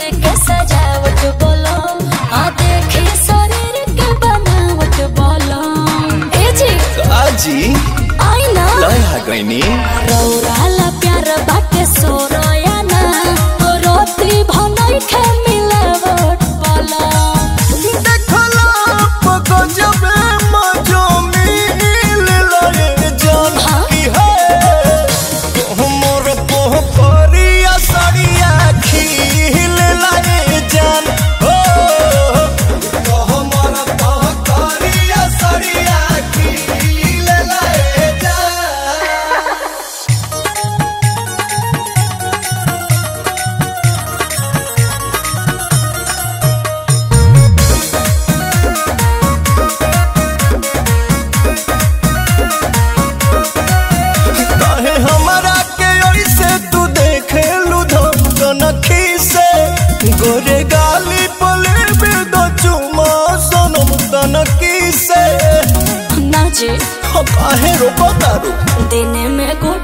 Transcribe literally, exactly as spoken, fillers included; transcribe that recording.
के सजावट बोलो आ देखे शरीर के बनावट बोलो ए जी काजी आई ना लया गईनी रौराला प्यार बाटे सोरोया ना रोती भनई के मिलावट बोलो देखला पको जब मजो मिल लगे जान की है मोर पोह परिया सड़िया खिल लगे जान हो मोर पोह परिया सड़िया खिल लगे जान काहे हमरा के ऐसे तू देखे लू धनखी से गोरे गाली पले बेद चुमा सनम तनकी से ना जी काहे रो बतारू दिन में गुड़